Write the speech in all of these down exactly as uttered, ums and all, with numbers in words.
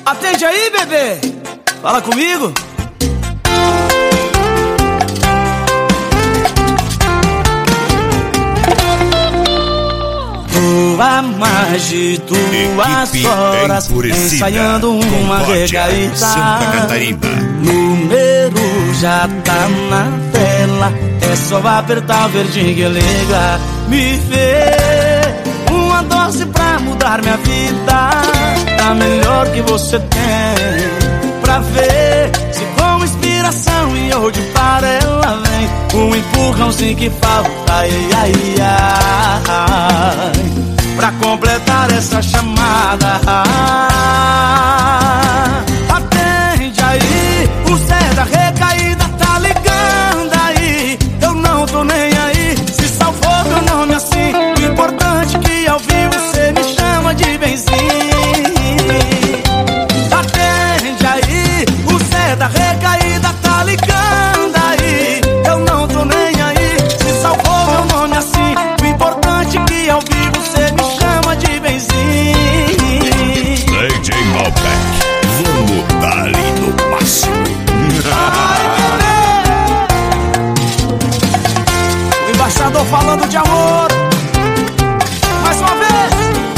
Atende aí, bebê. Fala comigo. Tô há mais de duas horas ensaiando uma recaída. Santa Catarina. Número já tá na tela, é só apertar o verdinho que liga. Me vê uma dose pra mudar minha vida, tá melhor que você tem. Pra ver se com inspiração e hoje para ela vem um empurrãozinho que falta, ai, ai, ai, pra completar essa chamada. Atende aí, o Zé da recaída tá ligando aí. Eu não tô nem aí, se salvou meu nome assim. O importante é que ao vivo você me chama de benzinho. Atende aí, o Zé da recaída tá ligando aí. Eu não tô nem aí, se salvou meu nome assim. O importante é que ao vivo você me chama de benzinho. D J Malbec, vamos dar ali no máximo. O embaixador falando de amor. Mais uma vez.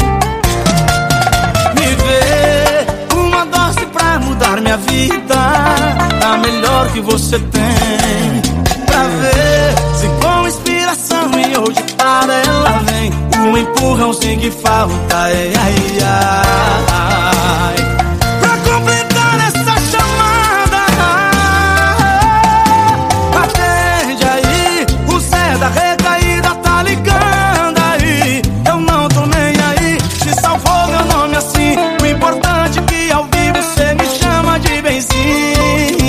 Me vê uma dose pra mudar minha vida, a melhor que você tem. Pra ver se com inspiração e hoje para ela vem um empurrãozinho que falta, ai, ai, ai, pra completar essa chamada. Atende aí, o Zé da recaída tá ligando aí. Eu não tô nem aí, se salvou meu nome assim. O importante é que ao vivo você me chama de benzinho.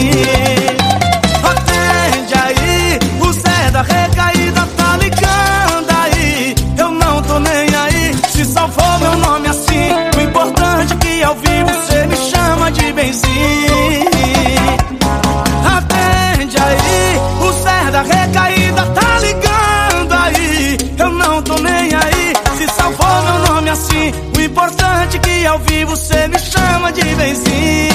Atende aí, o Zé da recaída tá ligando aí. Eu não tô nem aí, se salvou meu nome assim. O importante é que ao vivo você me chama de benzinho. Atende aí, o Zé da recaída tá ligando aí. Eu não tô nem aí, se salvou meu nome assim. O importante é que ao vivo você me chama de benzinho.